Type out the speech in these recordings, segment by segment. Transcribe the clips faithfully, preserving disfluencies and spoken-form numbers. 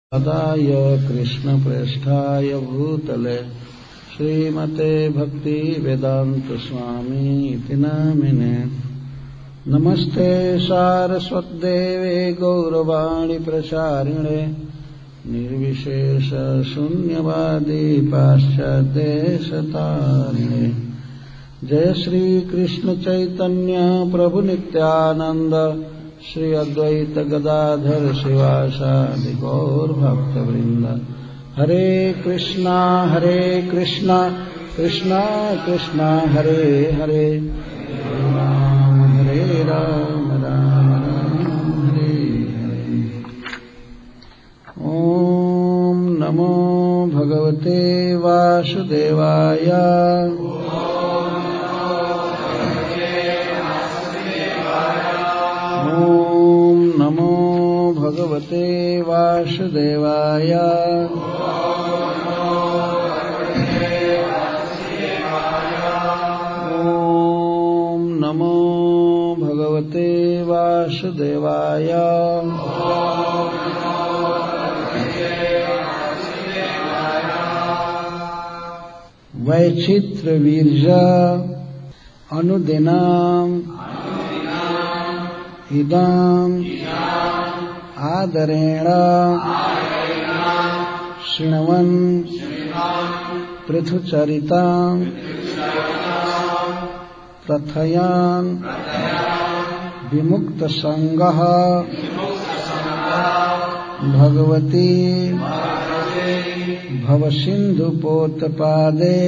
आदाय कृष्णप्रेष्ठाय भूतले श्रीमते भक्ति वेदांत स्वामी इति नामिने। नमस्ते सारस्वतदेवे गौरवाणी प्रचारिणे निर्विशेष शून्यवादी पाश्चात्यदेशतारिणे। जय श्री कृष्ण चैतन्य प्रभु नित्यानंद श्री अद्वैत गदाधर शिवासादि गौर भक्तवृंद। हरे कृष्णा हरे कृष्णा कृष्णा कृष्णा हरे हरे, हरे राम हरे राम राम राम हरे हरे। ओम नमो भगवते वासुदेवाय। ओम नमो भगवते वासुदेवाय। ओम नमो भगवते वासुदेवाय। वैचित्रवीर्य अनुदिनम् इदम् आदरेण शृण्वन् पृथुचरिताम् प्रथयन् विमुक्तसंगः भगवती भवसिन्धुपोतपादे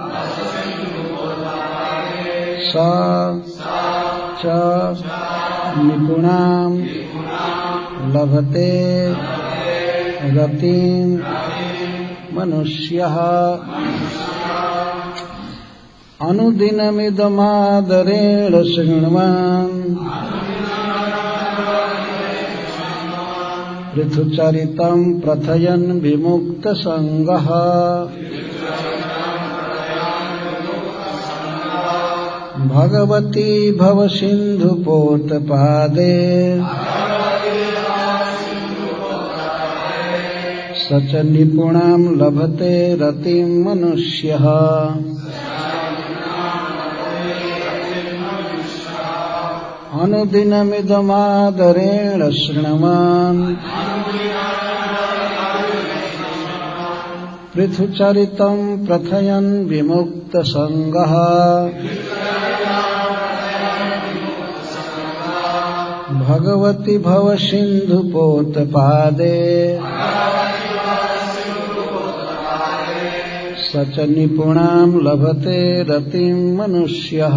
सा च निपुणां लभते रतिं मनुष्यः। अनुदिनमिदमादरेण शृण्वन् पृथुचरितं प्रथयन् विमुक्तसंगः भगवती भवसिन्धुपोतपादे स च निपुणां लभते रतिं मनुष्यः। अनुदिनमिदमादरेण शृण्वन् पृथुचरितं प्रथयन् विमुक्तसंगः भगवती भवसिन्धुपोतपादे स च निपुणां लभते रतिं मनुष्यः।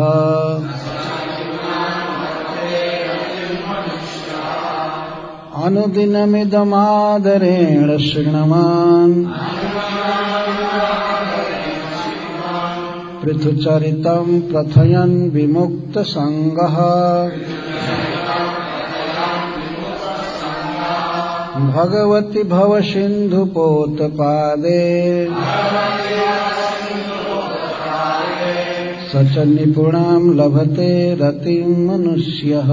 अनुदिनमिदमादरेण शृण्वन् पृथुचरितं प्रथयन् विमुक्तसंगः भगवती भवसिन्धुपोतपादे स च निपुणां लभते रतिं मनुष्यः।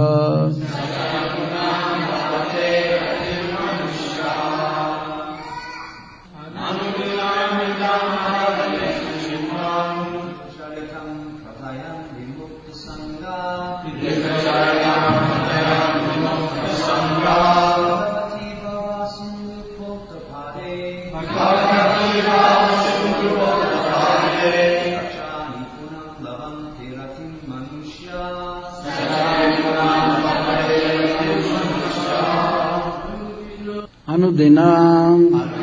अनुदिनम्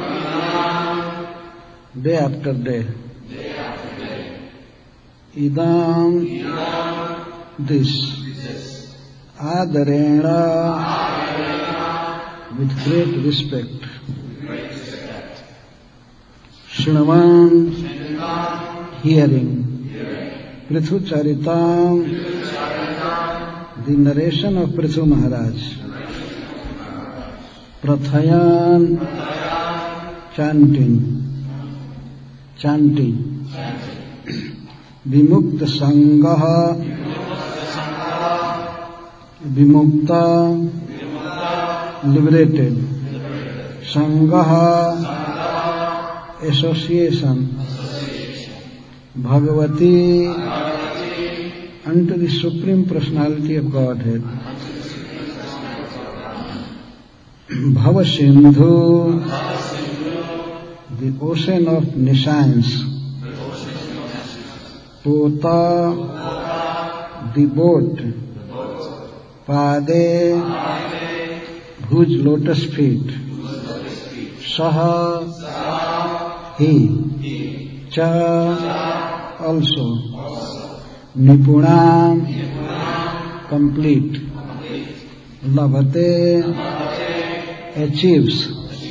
day after day, idam this adarena with great respect, shrunavan hearing, prithucharitam the narration of Prithu Maharaj, prathayan chanting, chanting, vimukta sangaha, vimukta liberated, Sangha, association, Bhagavati, unto the Supreme Personality of Godhead. Bhavasindhu, the ocean of nescience. Pota, the boat. Pade, whose lotus feet. Saha, he. Cha, also. Nipuna, complete. Labhate, achieves.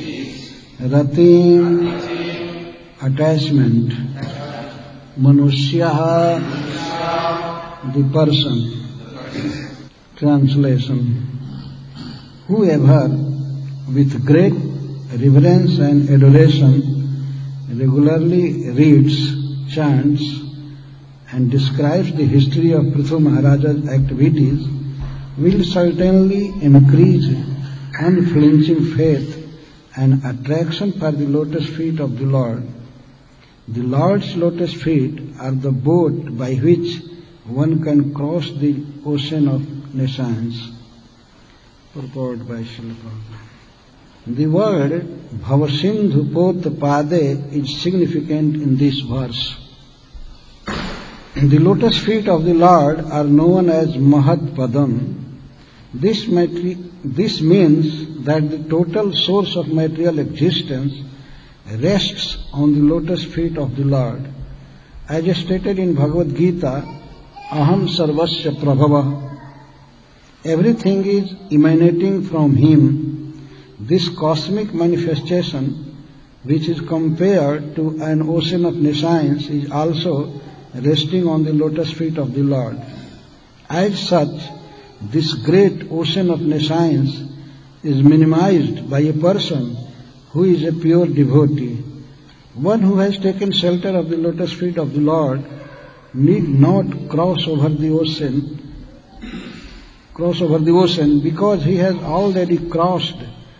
Ratim, attachment. Manushya, the person. Translation. Whoever with great reverence and adoration regularly reads, chants, and describes the history of Prithu Maharaja's activities will certainly increase unflinching faith and attraction for the lotus feet of the Lord. The Lord's lotus feet are the boat by which one can cross the ocean of nescience. Purport by Srila Prabhupada. The word Bhavasindhu Pot Pade is significant in this verse. The lotus feet of the Lord are known as Mahat Padam. This, materi- this means that the total source of material existence rests on the lotus feet of the Lord. As stated in Bhagavad Gita, Aham Sarvasya Prabhava. Everything is emanating from Him. This cosmic manifestation, which is compared to an ocean of nescience, is also resting on the lotus feet of the Lord. As such, this great ocean of nescience is minimized by a person who is a pure devotee. One who has taken shelter of the lotus feet of the Lord need not cross over the ocean, cross over the ocean because he has already crossed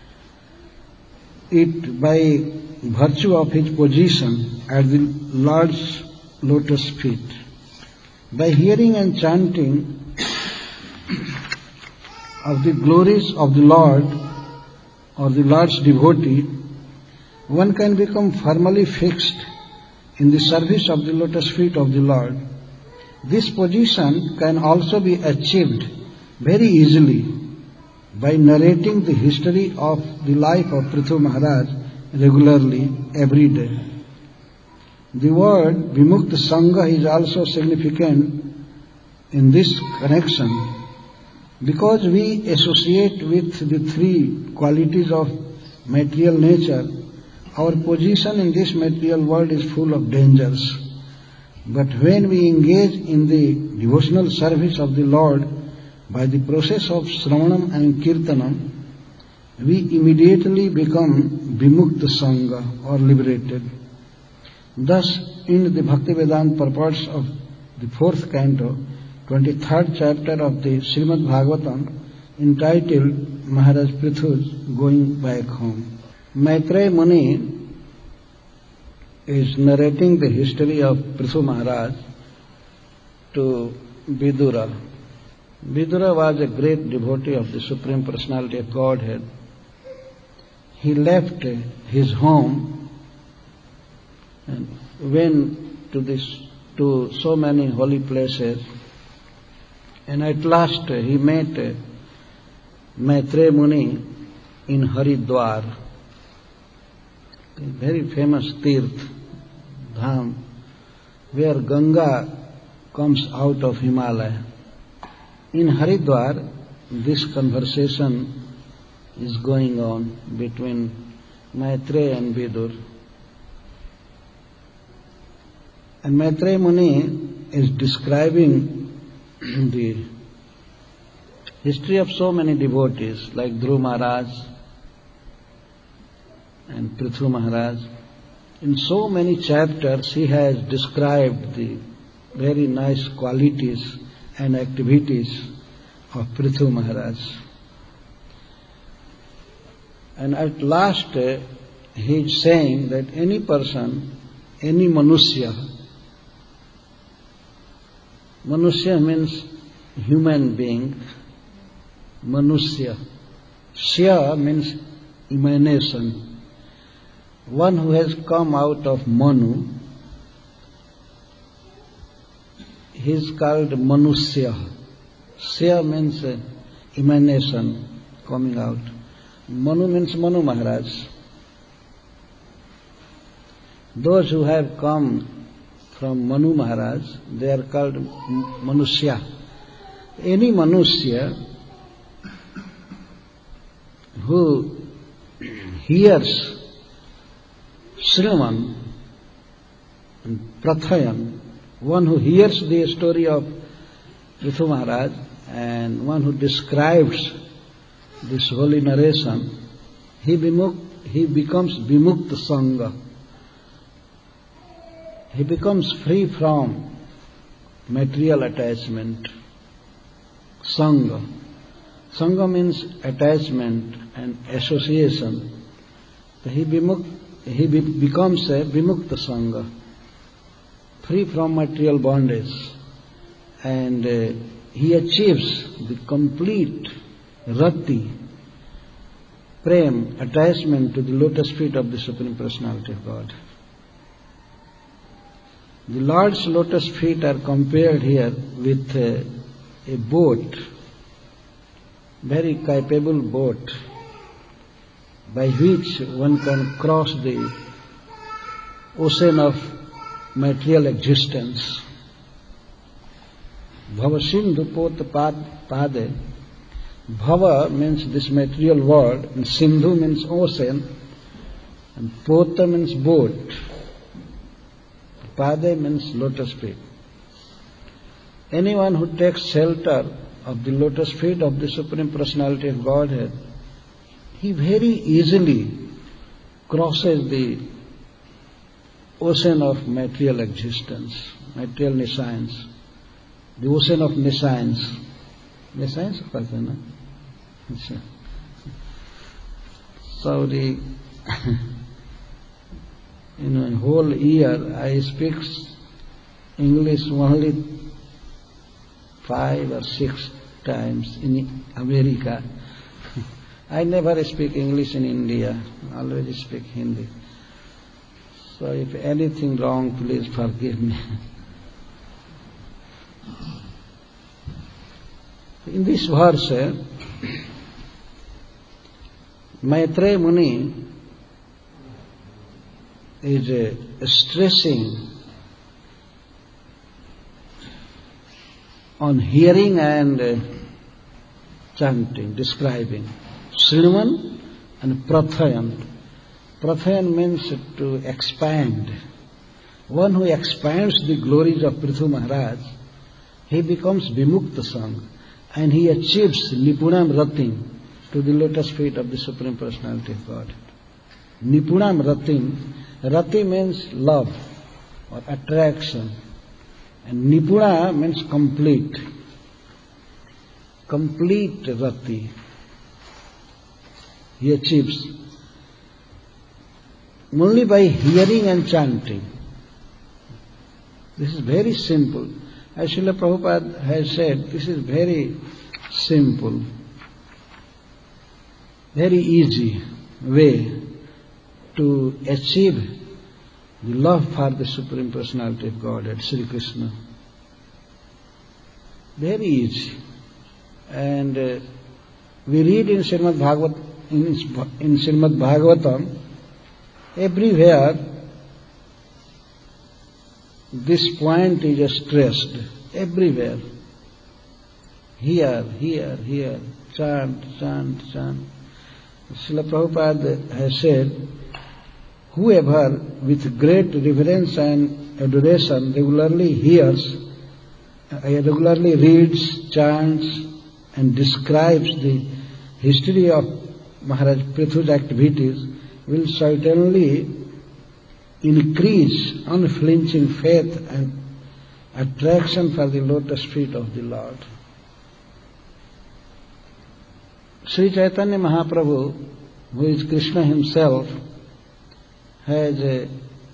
it by virtue of his position at the Lord's lotus feet. By hearing and chanting of the glories of the Lord or the Lord's devotee, one can become firmly fixed in the service of the lotus feet of the Lord. This position can also be achieved very easily by narrating the history of the life of Prithu Maharaj regularly every day. The word Vimukta Sangha is also significant in this connection because we associate with the three qualities of material nature. Our position in this material world is full of dangers. But when we engage in the devotional service of the Lord by the process of Sravanam and Kirtanam, we immediately become Vimukta Sangha or liberated. Thus, in the Bhaktivedanta purports of the fourth canto, twenty-third chapter of the Srimad Bhagavatam, entitled Maharaj Prithu's Going Back Home, Maitreya Muni is narrating the history of Prithu Maharaj to Vidura. Vidura was a great devotee of the Supreme Personality of Godhead. He left his home and went to this to so many holy places, and at last he met Maitreya Muni in Haridwar, a very famous Tirth Dham, where Ganga comes out of Himalaya. In Haridwar, this conversation is going on between Maitreya and Vidur. And Maitreya Muni is describing the history of so many devotees like Dhruva Maharaj and Prithu Maharaj. In so many chapters he has described the very nice qualities and activities of Prithu Maharaj. And at last uh, he is saying that any person, any manusya, manusya means human being, manusya, shya means emanation, one who has come out of Manu, he is called manusya. Shya means uh, emanation, coming out. Manu means Manu Maharaj. Those who have come from Manu Maharaj, they are called Manusya. Any Manusya who hears Sriman and Prathayan, one who hears the story of Prithu Maharaj and one who describes this holy narration, he, bimuk, he becomes Vimukta Sangha. He becomes free from material attachment. Sangha. Sangha means attachment and association. So he, bimuk, he be, becomes a Vimukta Sangha, free from material bondage, and uh, he achieves the complete rati, prem, attachment to the lotus feet of the Supreme Personality of God. The Lord's lotus feet are compared here with a, a boat, very capable boat, by which one can cross the ocean of material existence. Bhava Sindhu Pota Pade. Bhava means this material world, and Sindhu means ocean, and Pota means boat. Pade means lotus feet. Anyone who takes shelter of the lotus feet of the Supreme Personality of Godhead, he very easily crosses the ocean of material existence, material nescience, the ocean of nescience. Nescience कहते हैं ना? अच्छा. So the you know, in whole year I speak English only five or six times in America. I never speak English in India. I always speak Hindi. So if anything wrong, please forgive me. In this verse, Maitreya Muni is uh, stressing on hearing and uh, chanting, describing Sriman and Prathayan. Prathayan means to expand. One who expands the glories of Prithu Maharaj, he becomes Vimukta Sangha, and he achieves Nipunam Ratim to the lotus feet of the Supreme Personality of God. Nipunam Ratim. Rati means love or attraction, and Nipuna means complete. Complete Rati he achieves only by hearing and chanting. This is very simple. As Srila Prabhupada has said, this is very simple, very easy way to achieve the love for the Supreme Personality of Godhead, Sri Krishna. Very easy. And uh, we read in Srimad Bhagavat, in, in Srimad Bhagavatam, everywhere this point is stressed. Everywhere. Here, here, here. Chant, chant, chant. Srila Prabhupada has said, whoever with great reverence and adoration regularly hears, uh, regularly reads, chants, and describes the history of Maharaj Prithu's activities will certainly increase unflinching faith and attraction for the lotus feet of the Lord. Sri Chaitanya Mahaprabhu who is Krishna himself, has uh,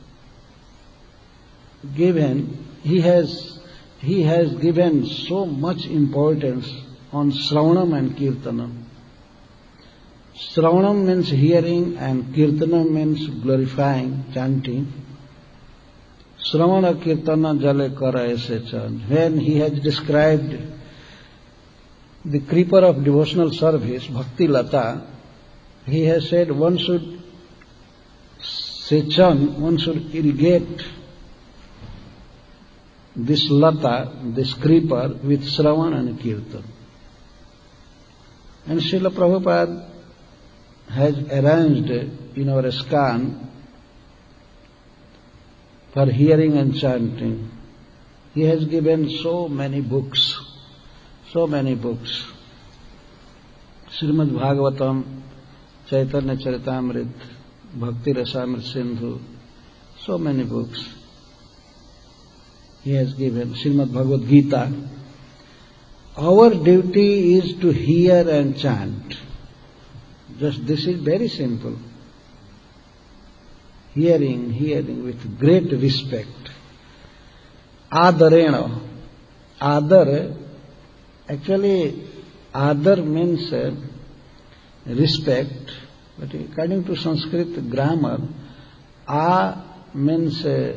given, he has, he has given so much importance on Shravanam and Kirtanam. Shravanam means hearing and Kirtanam means glorifying, chanting. Shravana Kirtana Jale Kara Aise Chan. When he has described the creeper of devotional service, Bhakti Lata, he has said one should sechan, one should irrigate this Lata, this creeper, with Shravan and Kirtan. And Srila Prabhupada has arranged in our ISKCON for hearing and chanting. He has given so many books, so many books. Srimad Bhagavatam, Chaitanya Charitamrita, Bhakti Rasamrita Sindhu, so many books he has given. Srimad Bhagavad Gita. Our duty is to hear and chant. Just this is very simple. Hearing, hearing with great respect. Adarena. Adar, actually, adar means uh, respect, but according to Sanskrit grammar, a means uh,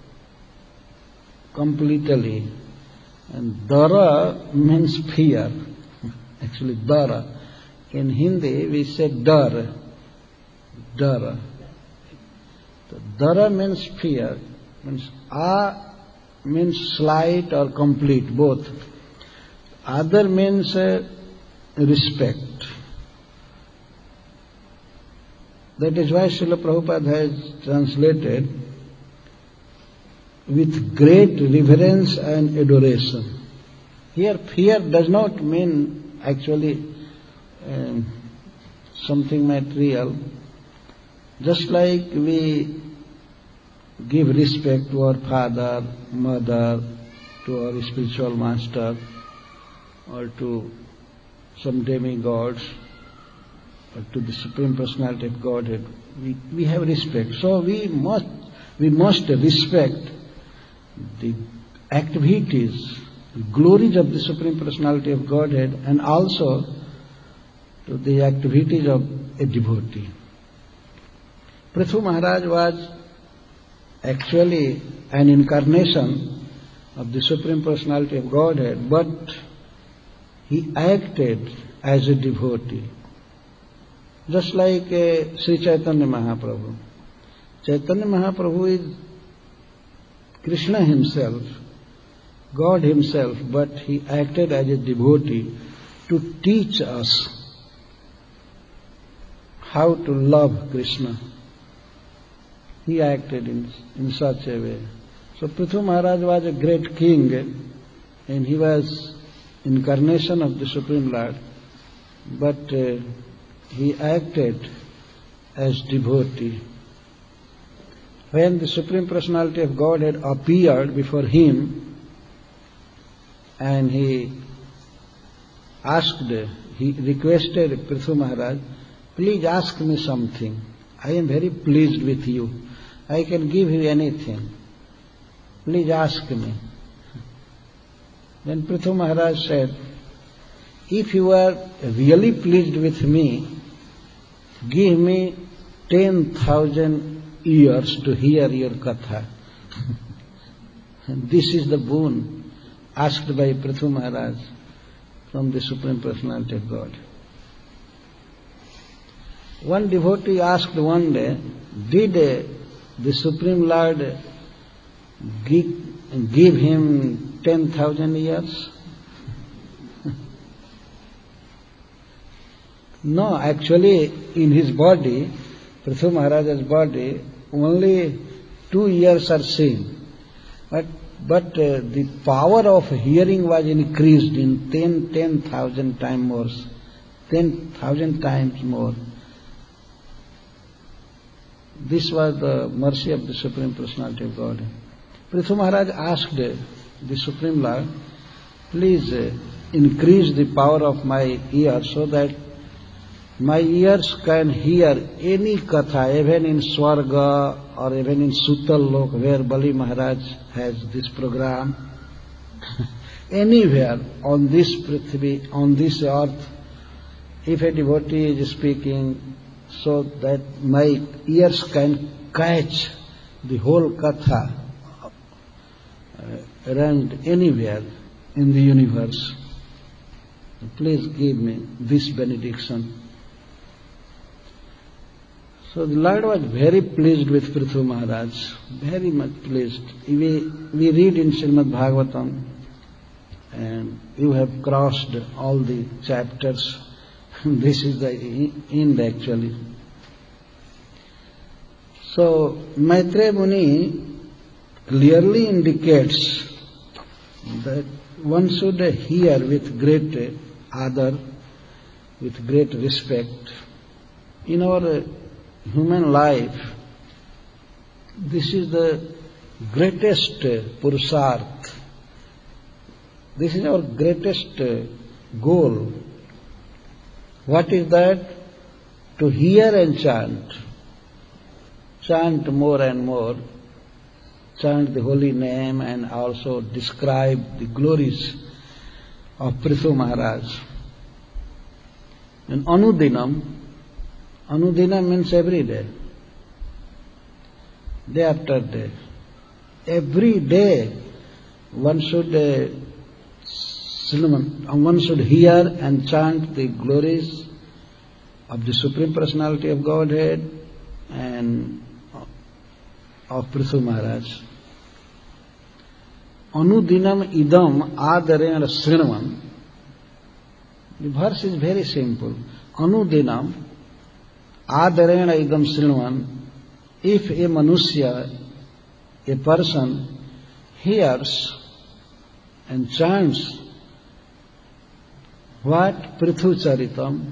completely, and dara means fear. Actually, dara. In Hindi, we say dar. Dara. Dara means fear, means a means slight or complete, both. Other means uh, respect. That is why Srila Prabhupada has translated with great reverence and adoration. Here fear does not mean actually um, something material. Just like we give respect to our father, mother, to our spiritual master, or to some demigods, or to the Supreme Personality of Godhead, we, we have respect. So we must, we must respect the activities, the glories of the Supreme Personality of Godhead, and also to the activities of a devotee. Prithu Maharaj was actually an incarnation of the Supreme Personality of Godhead, but he acted as a devotee. Just like uh, Sri Chaitanya Mahaprabhu. Chaitanya Mahaprabhu is Krishna himself, God himself, but he acted as a devotee to teach us how to love Krishna. He acted in, in such a way. So Prithu Maharaj was a great king, and he was incarnation of the Supreme Lord, but uh, he acted as devotee. When the Supreme Personality of Godhead appeared before him, and he asked, he requested Prithu Maharaj, please ask me something. I am very pleased with you. I can give you anything. Please ask me. Then Prithu Maharaj said, if you are really pleased with me, give me ten thousand years to hear your katha. And this is the boon asked by Prithu Maharaj from the Supreme Personality of God. One devotee asked one day, did uh, the Supreme Lord give, give him ten thousand years? No, actually in his body, Prithu Maharaj's body, only two years are seen. But, but uh, the power of hearing was increased in ten, ten thousand times more, ten thousand times more. This was the mercy of the Supreme Personality of God. Prithu Maharaj asked the Supreme Lord, please uh, increase the power of my ear so that My ears can hear any katha, even in Swarga or even in Sutal Lok, where Bali Maharaj has this program. Anywhere on this Prithvi, on this earth, if a devotee is speaking, so that my ears can catch the whole katha uh, around anywhere in the universe. Please give me this benediction. So the Lord was very pleased with Prithu Maharaj, very much pleased. We, we read in Srimad Bhagavatam, and you have crossed all the chapters. This is the end actually. So Maitreya Muni clearly indicates that one should hear with great adar, with great respect. In our human life, this is the greatest purusarth. This is our greatest goal. What is that? To hear and chant. Chant more and more. Chant the holy name and also describe the glories of Prithu Maharaj. And Anudinam, Anudinam means every day, day after day. Every day one should uh, one should hear and chant the glories of the Supreme Personality of Godhead and of Prithu Maharaj. Anudinam idam adarena srinavam. The verse is very simple. Anudinam adarena idam srinavam. If a manusya, a person, hears and chants what? Prithu Charitam.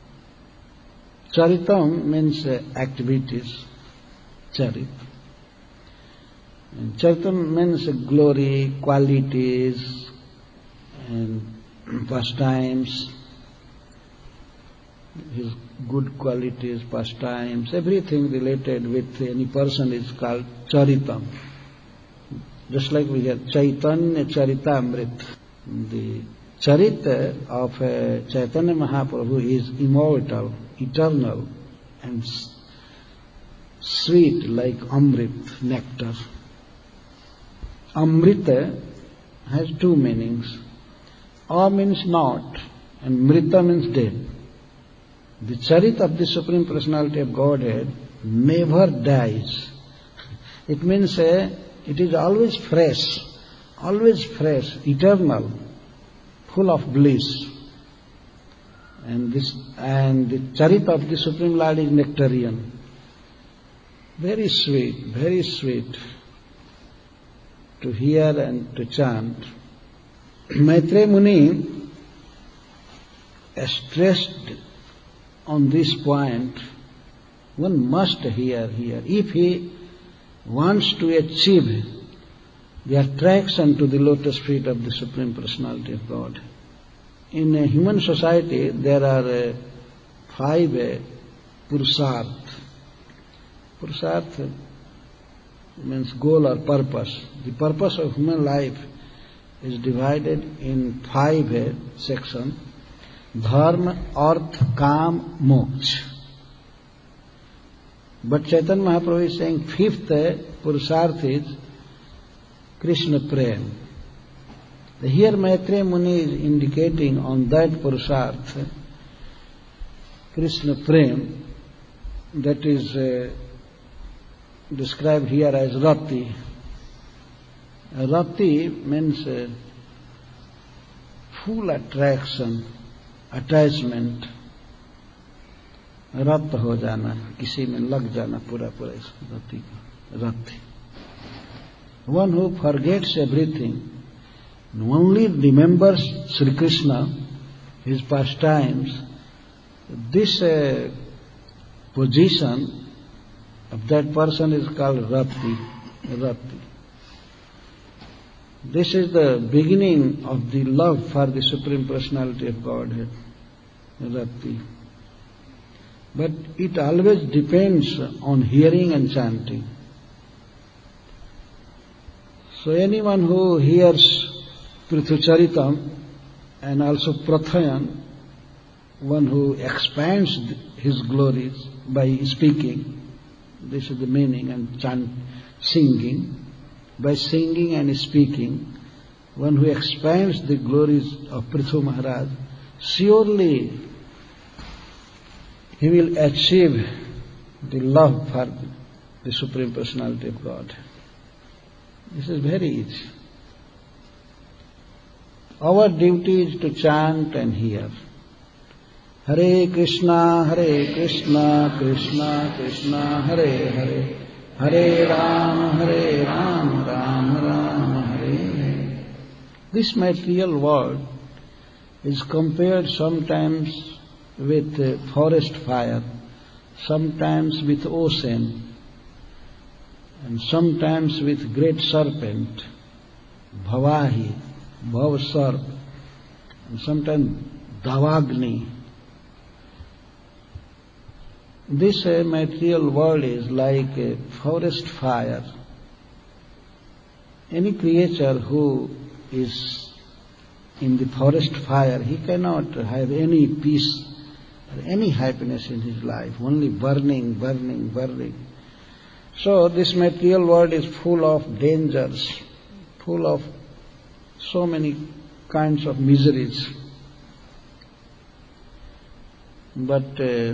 Charitam means uh, activities. Charit. And Charitam means uh, glory, qualities, and pastimes. His good qualities, pastimes, everything related with any person is called Charitam. Just like we have Chaitanya Charitamrit. The Charita of uh, Chaitanya Mahaprabhu is immortal, eternal, and sweet like Amrit, nectar. Amrita has two meanings. A means not, and Mrita means dead. The Charita of the Supreme Personality of Godhead never dies. It means uh, it is always fresh, always fresh, eternal, full of bliss. And this and the Charita of the Supreme Lord is nectarian. Very sweet, very sweet to hear and to chant. Maitreya Muni stressed on this point, one must hear here. If he wants to achieve the attraction to the lotus feet of the Supreme Personality of God. In a human society, there are uh, five uh, purusarth. Purusarth means goal or purpose. The purpose of human life is divided in five uh, sections: dharma, arth, kam, moksha. But Chaitanya Mahaprabhu is saying fifth uh, purusarth is Krishna Prem. Here Maitreya Muni is indicating on that purusarth, Krishna Prem, that is uh, described here as Rati. Rati means uh, full attraction, attachment. रत हो जाना, किसी में लग जाना पूरा पूरा इस रति का रति. One who forgets everything and only remembers Sri Krishna, his pastimes, this uh, position of that person is called Rati. Rati. This is the beginning of the love for the Supreme Personality of Godhead. Rati. But it always depends on hearing and chanting. So anyone who hears Prithucharitam and also Prathayan, one who expands his glories by speaking, this is the meaning, and chant, singing, by singing and speaking, one who expands the glories of Prithu Maharaj, surely he will achieve the love for the Supreme Personality of God. This is very easy. Our duty is to chant and hear. Hare Krishna, Hare Krishna, Krishna Krishna, Hare Hare, Hare Ram, Hare Ram, Ram Ram, Hare Hare. This material world is compared sometimes with uh, forest fire, sometimes with ocean, and sometimes with great serpent, Bhavahi, Bhav Sarp, and sometimes Davagni. This uh, material world is like a forest fire. Any creature who is in the forest fire, he cannot have any peace or any happiness in his life, only burning, burning, burning. So this material world is full of dangers, full of so many kinds of miseries. But uh,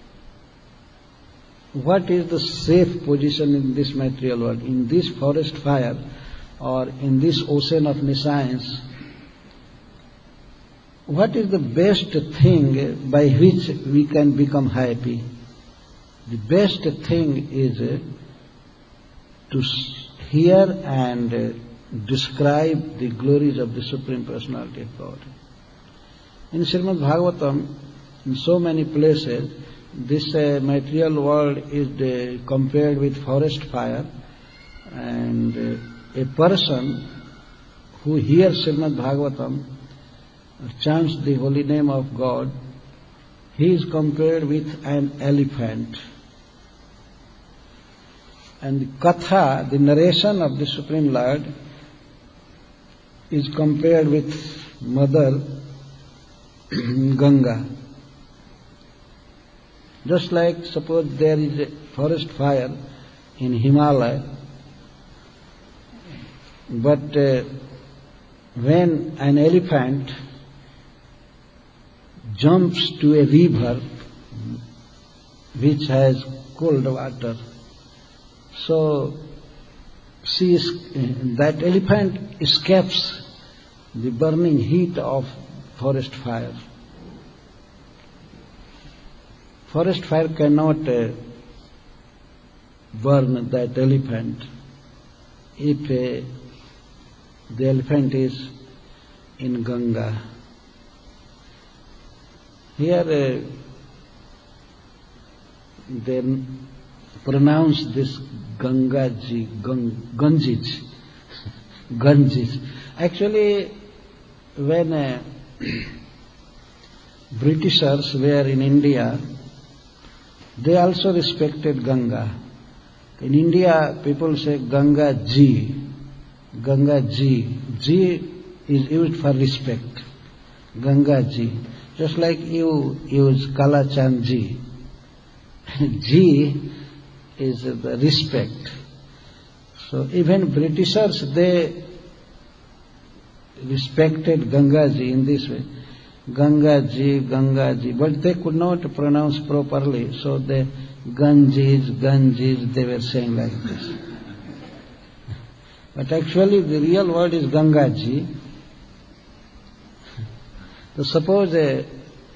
what is the safe position in this material world, in this forest fire or in this ocean of nescience? What is the best thing by which we can become happy? The best thing is to hear and describe the glories of the Supreme Personality of God. In Srimad Bhagavatam, in so many places, this uh, material world is uh, compared with forest fire, and uh, a person who hears Srimad Bhagavatam, chants the holy name of God, he is compared with an elephant. And the katha, the narration of the Supreme Lord, is compared with Mother Ganga. Just like suppose there is a forest fire in Himalaya, but uh, when an elephant jumps to a river which has cold water, so she is, that elephant escapes the burning heat of forest fire. Forest fire cannot uh, burn that elephant if uh, the elephant is in Ganga. Here uh, they pronounce this Gangaji, Gang, Ganges, Ganges. Actually, when uh, Britishers were in India, they also respected Ganga. In India, people say Ganga Ji, Ganga Ji. Ji is used for respect, Ganga Ji. Just like you use Kalachand Ji. Ji is the respect. So even Britishers, they respected Ganga Ji in this way. Ganga Ji, Ganga Ji, but they could not pronounce properly, so they Ganges, Ganges, they were saying like this. But actually the real word is Ganga Ji. So suppose uh,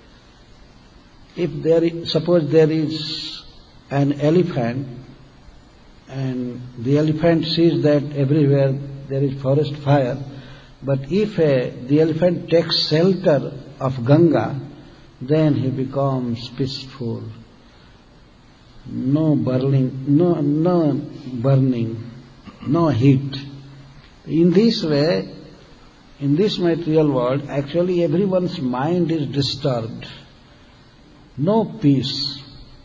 if there is, suppose there is an elephant, and the elephant sees that everywhere there is forest fire, but if uh, the elephant takes shelter of Ganga, then he becomes peaceful. No burning, no, no burning, no heat. In this way, in this material world, actually everyone's mind is disturbed. No peace.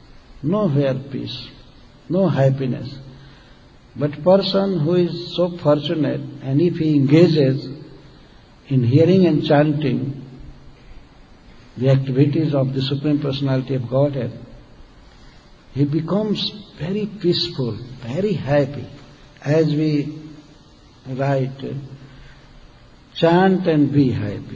nowhere peace, no happiness. But person who is so fortunate, and if he engages in hearing and chanting the activities of the Supreme Personality of Godhead, he becomes very peaceful, very happy. As we write, chant and be happy.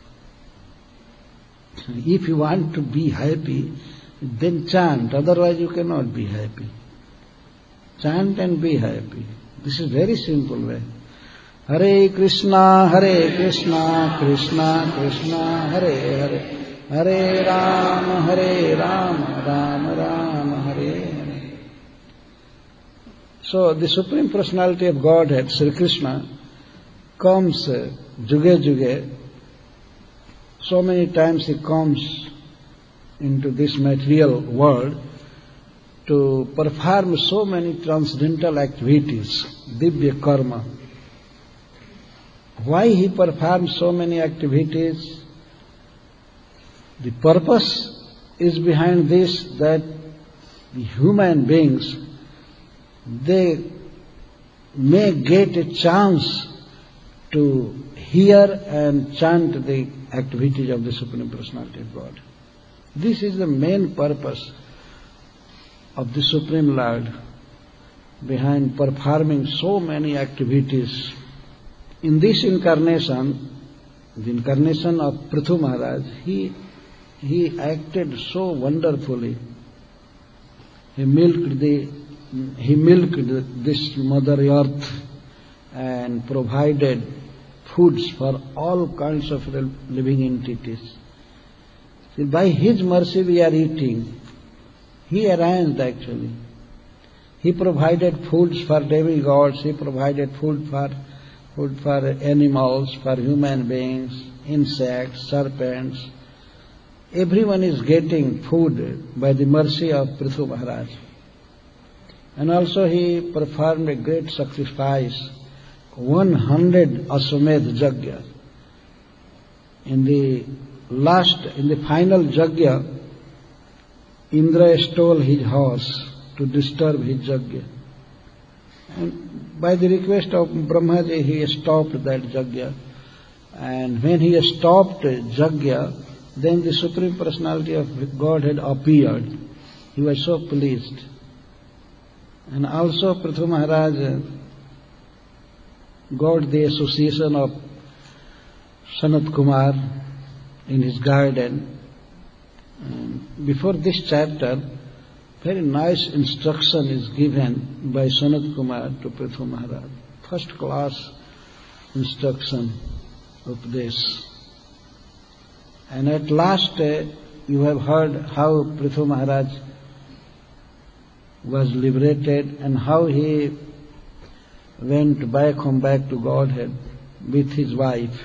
If you want to be happy, then chant, otherwise you cannot be happy. Chant and be happy. This is very simple way. Hare Krishna, Hare Krishna, Krishna Krishna, Hare Hare, Hare Rama, Hare Rama, Rama Rama, Hare Hare. So the Supreme Personality of Godhead, Sri Krishna, comes uh, juge juge. So many times he comes into this material world to perform so many transcendental activities, Divya Karma. Why he performs so many activities? The purpose is behind this, that the human beings, they may get a chance to hear and chant the activities of the Supreme Personality of God. This is the main purpose of the Supreme Lord behind performing so many activities. In this incarnation, the incarnation of Prithu Maharaj, he, he acted so wonderfully. He milked the, he milked this Mother Earth and provided foods for all kinds of living entities. See, by his mercy we are eating. He arranged actually. He provided foods for demigods, he provided food for food for animals, for human beings, insects, serpents. Everyone is getting food by the mercy of Prithu Maharaj. And also he performed a great sacrifice, one hundred Aswamedh Yajna. In the last, in the final Yajna, Indra stole his horse to disturb his Yajna. And by the request of Brahmaji, he stopped that Yajna. And when he stopped Yajna, then the Supreme Personality of Godhead appeared. He was so pleased. And also Prithu Maharaj got the association of Sanat Kumar in his garden. And before this chapter, very nice instruction is given by Sanat Kumar to Prithu Maharaj. First class instruction of this. And at last uh, you have heard how Prithu Maharaj was liberated and how he went back home, back to Godhead with his wife,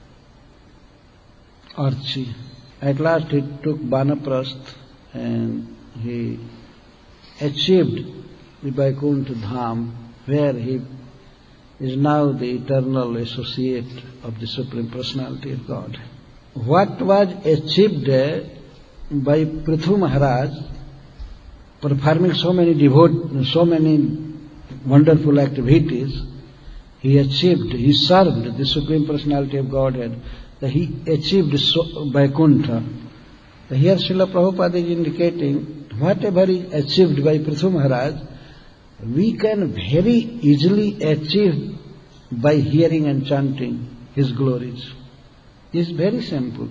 Archi. At last he took Banaprasth and he achieved the Vaikuntha Dham, where he is now the eternal associate of the Supreme Personality of God. What was achieved by Prithu Maharaj, performing so many devote, so many wonderful activities, he achieved, he served the Supreme Personality of Godhead, that he achieved so, Vaikuntha. Here Srila Prabhupada is indicating, whatever is achieved by Prithu Maharaj, we can very easily achieve by hearing and chanting his glories. It's very simple.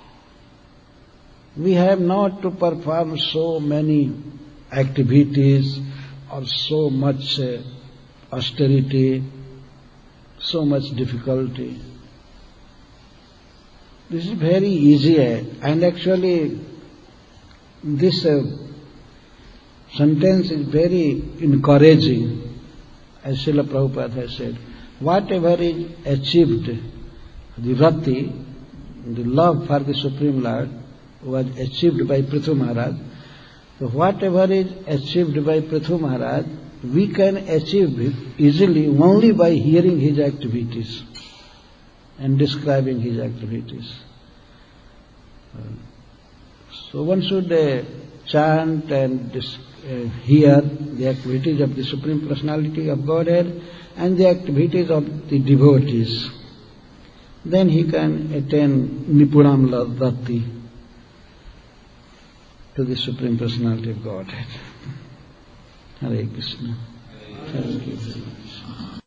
We have not to perform so many activities or so much uh, austerity, so much difficulty. This is very easy, and actually this uh, sentence is very encouraging, as Srila Prabhupada has said. Whatever is achieved, the rati, the love for the Supreme Lord, was achieved by Prithu Maharaj. So whatever is achieved by Prithu Maharaj, we can achieve it easily only by hearing his activities and describing his activities. So one should uh, chant and dis- uh, hear the activities of the Supreme Personality of Godhead and the activities of the devotees, then he can attain Nipunam Bhakti to the Supreme Personality of Godhead. Hare Krishna. Thank you very much.